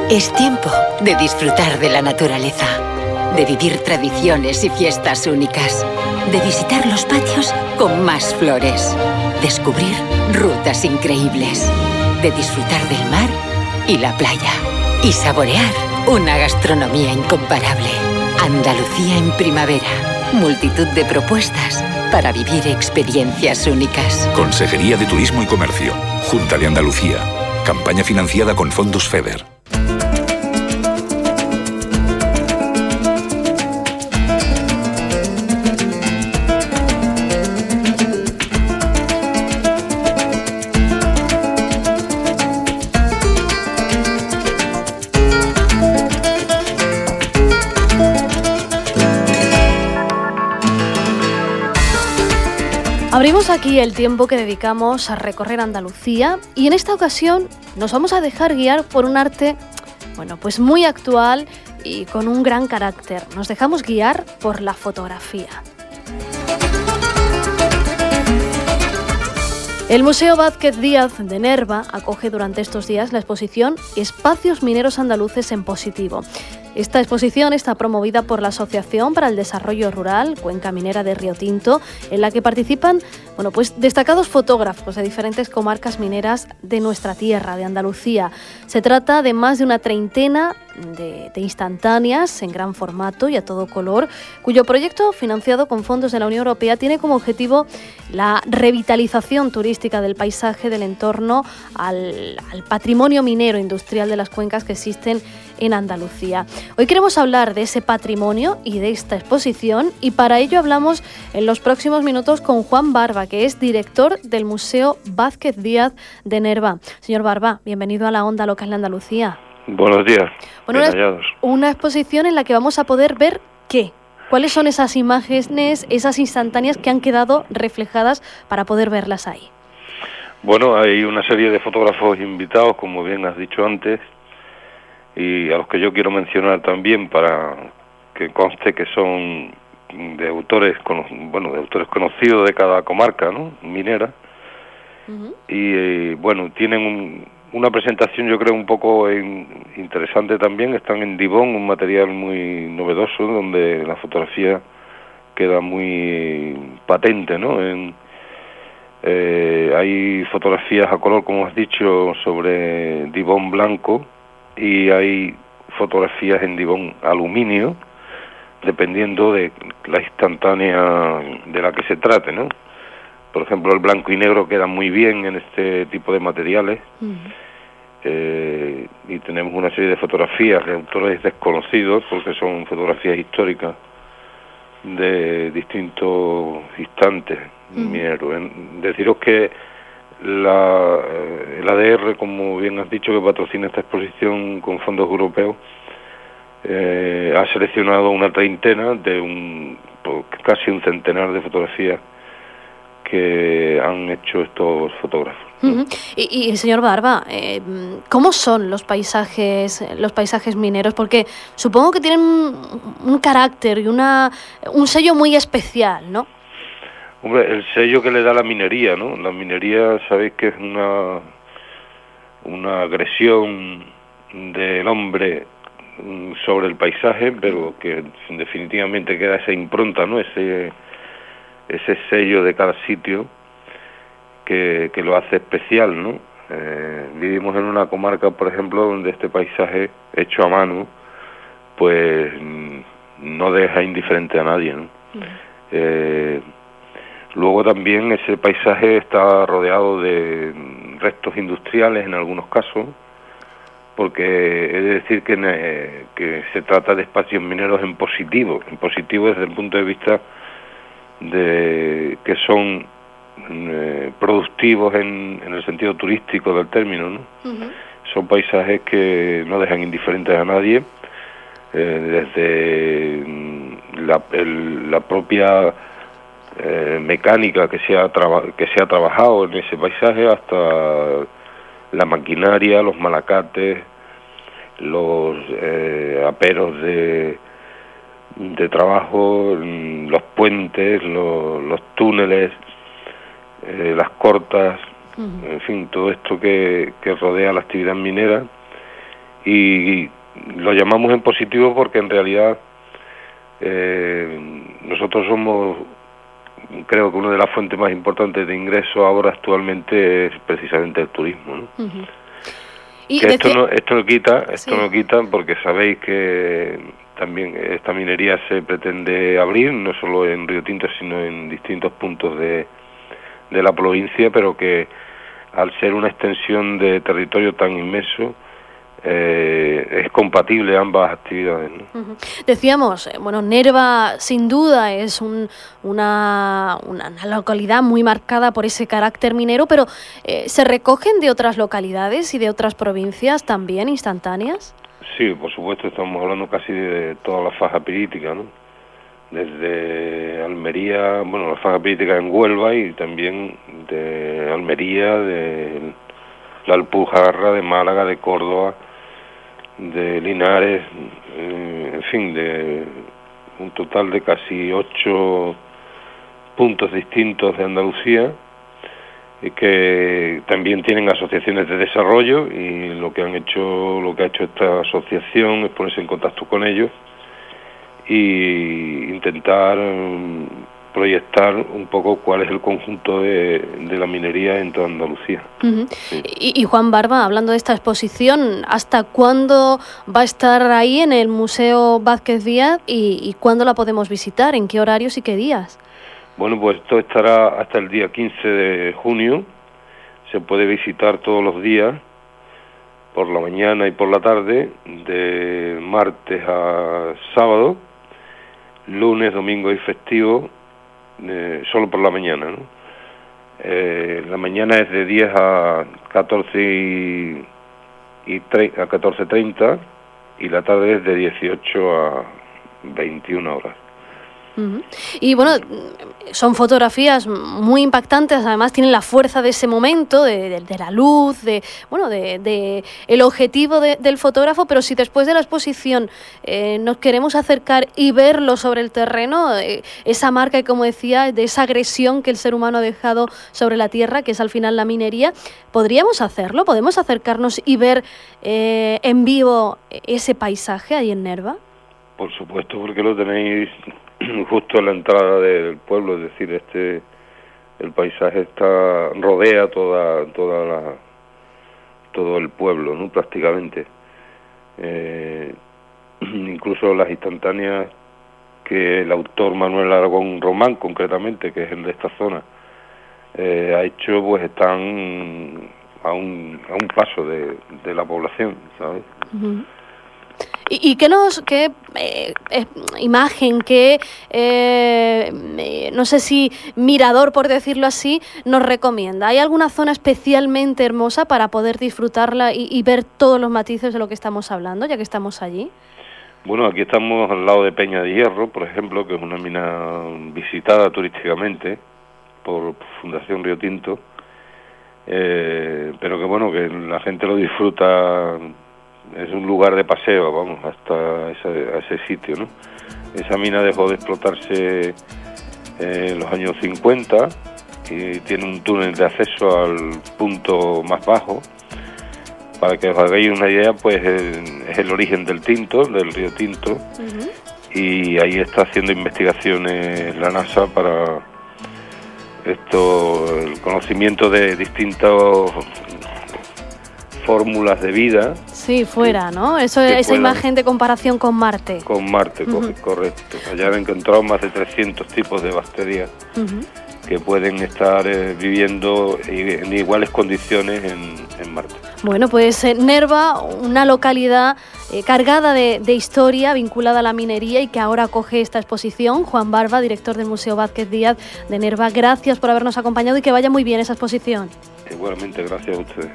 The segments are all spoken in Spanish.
Es tiempo de disfrutar de la naturaleza, de vivir tradiciones y fiestas únicas, de visitar los patios con más flores, descubrir rutas increíbles, de disfrutar del mar y la playa y saborear una gastronomía incomparable. Andalucía en primavera. Multitud de propuestas para vivir experiencias únicas. Consejería de Turismo y Comercio. Junta de Andalucía. Campaña financiada con fondos FEDER. Abrimos aquí el tiempo que dedicamos a recorrer Andalucía y en esta ocasión nos vamos a dejar guiar por un arte, pues muy actual y con un gran carácter. Nos dejamos guiar por la fotografía. El Museo Vázquez Díaz de Nerva acoge durante estos días la exposición Espacios Mineros Andaluces en Positivo. Esta exposición está promovida por la Asociación para el Desarrollo Rural Cuenca Minera de Río Tinto, en la que participan destacados fotógrafos de diferentes comarcas mineras de nuestra tierra, de Andalucía. Se trata de más de una treintena de instantáneas en gran formato y a todo color, cuyo proyecto, financiado con fondos de la Unión Europea, tiene como objetivo la revitalización turística del paisaje del entorno al patrimonio minero industrial de las cuencas que existen en Andalucía. Hoy queremos hablar de ese patrimonio y de esta exposición y para ello hablamos en los próximos minutos con Juan Barba, que es director del Museo Vázquez Díaz de Nerva. Señor Barba, bienvenido a la Onda Local de Andalucía. Buenos días. Una exposición en la que vamos a poder ver ¿qué? ¿Cuáles son esas imágenes, esas instantáneas que han quedado reflejadas para poder verlas ahí? Bueno, hay una serie de fotógrafos invitados, como bien has dicho antes, y a los que yo quiero mencionar también para que conste que son de autores conocidos de cada comarca, ¿no?, minera. Uh-huh. Y tienen una presentación, yo creo, un poco interesante también. Están en Dibón, un material muy novedoso donde la fotografía queda muy patente, ¿no? Hay fotografías a color, como has dicho, sobre Dibón blanco, y hay fotografías en Dibón aluminio, dependiendo de la instantánea de la que se trate, ¿no? Por ejemplo, el blanco y negro queda muy bien en este tipo de materiales. Uh-huh. Y tenemos una serie de fotografías de autores desconocidos, porque son fotografías históricas de distintos instantes mineros. Deciros que el ADR, como bien has dicho, que patrocina esta exposición con fondos europeos, ha seleccionado una treintena de casi un centenar de fotografías que han hecho estos fotógrafos. Uh-huh. Y señor Barba, ¿cómo son los paisajes mineros? Porque supongo que tienen un carácter y un sello muy especial, ¿no? Hombre, el sello que le da la minería, ¿no? La minería, sabéis que es una agresión del hombre sobre el paisaje, pero que definitivamente queda esa impronta, ¿no? Ese sello de cada sitio que lo hace especial, ¿no? Vivimos en una comarca, por ejemplo, donde este paisaje hecho a mano, pues no deja indiferente a nadie, ¿no? Luego también ese paisaje está rodeado de restos industriales en algunos casos, porque es decir que se trata de espacios mineros en positivo desde el punto de vista de que son productivos en el sentido turístico del término, ¿no? Uh-huh. Son paisajes que no dejan indiferentes a nadie, desde la propia mecánica que se ha trabajado en ese paisaje hasta la maquinaria, los malacates, los aperos de trabajo, los puentes, los túneles, las cortas, uh-huh. En fin, todo esto que rodea la actividad minera Y lo llamamos en positivo porque en realidad nosotros somos, creo que una de las fuentes más importantes de ingresos ahora actualmente es precisamente el turismo, ¿no? Uh-huh. Y que esto no quita porque sabéis que también esta minería se pretende abrir, no solo en Río Tinto, sino en distintos puntos de la provincia, pero que al ser una extensión de territorio tan inmenso, es compatible ambas actividades, ¿no? Uh-huh. Decíamos, Nerva sin duda es una localidad muy marcada por ese carácter minero, pero ¿se recogen de otras localidades y de otras provincias también instantáneas? Sí, por supuesto, estamos hablando casi de toda la faja pirítica, ¿no? Desde Almería, la faja pirítica en Huelva y también de Almería, de la Alpujarra, de Málaga, de Córdoba, de Linares, en fin, de un total de casi 8 puntos distintos de Andalucía, y que también tienen asociaciones de desarrollo, y lo que ha hecho esta asociación es ponerse en contacto con ellos y intentar proyectar un poco cuál es el conjunto de la minería en toda Andalucía. Uh-huh. Sí. Y Juan Barba, hablando de esta exposición, ¿hasta cuándo va a estar ahí en el Museo Vázquez Díaz y cuándo la podemos visitar? ¿En qué horarios y qué días? Bueno, pues esto estará hasta el día 15 de junio. Se puede visitar todos los días, por la mañana y por la tarde, de martes a sábado, lunes, domingo y festivo, solo por la mañana, ¿no? La mañana es de 10 a 14:30 y la tarde es de 18 a 21 horas. Uh-huh. Y son fotografías muy impactantes, además tienen la fuerza de ese momento, de la luz, de el objetivo del fotógrafo, pero si después de la exposición nos queremos acercar y verlo sobre el terreno, esa marca, como decía, de esa agresión que el ser humano ha dejado sobre la tierra, que es al final la minería, ¿podríamos hacerlo? ¿Podemos acercarnos y ver en vivo ese paisaje ahí en Nerva? Por supuesto, porque lo tenéis justo en la entrada del pueblo, es decir, el paisaje rodea todo el pueblo, ¿no? Prácticamente. Incluso las instantáneas que el autor Manuel Aragón Román, concretamente, que es el de esta zona, ha hecho, pues están a un paso de la población, ¿sabes? Uh-huh. ¿Y qué imagen, qué no sé si mirador, por decirlo así, nos recomienda? ¿Hay alguna zona especialmente hermosa para poder disfrutarla y ver todos los matices de lo que estamos hablando, ya que estamos allí? Bueno, aquí estamos al lado de Peña de Hierro, por ejemplo, que es una mina visitada turísticamente por Fundación Río Tinto, pero que la gente lo disfruta. Es un lugar de paseo, hasta ese sitio, ¿no? Esa mina dejó de explotarse en los años 50 y tiene un túnel de acceso al punto más bajo. Para que os hagáis una idea, pues es el origen del río Tinto, uh-huh. Y ahí está haciendo investigaciones la NASA para el conocimiento de distintas fórmulas de vida. Sí, fuera, ¿no? Esa imagen de comparación con Marte. Con Marte, uh-huh. Correcto. Allá han encontrado más de 300 tipos de bacterias, uh-huh. que pueden estar viviendo en iguales condiciones en Marte. Bueno, pues Nerva, una localidad cargada de historia vinculada a la minería y que ahora acoge esta exposición. Juan Barba, director del Museo Vázquez Díaz de Nerva, gracias por habernos acompañado y que vaya muy bien esa exposición. Igualmente, gracias a ustedes.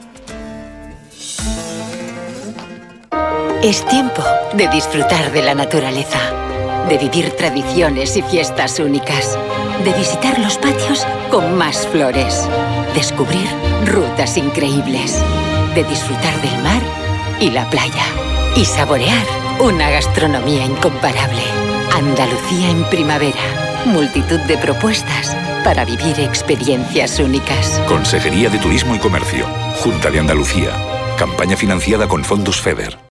Es tiempo de disfrutar de la naturaleza, de vivir tradiciones y fiestas únicas, de visitar los patios con más flores, descubrir rutas increíbles, de disfrutar del mar y la playa y saborear una gastronomía incomparable. Andalucía en primavera, multitud de propuestas para vivir experiencias únicas. Consejería de Turismo y Comercio, Junta de Andalucía, Campaña financiada con fondos FEDER.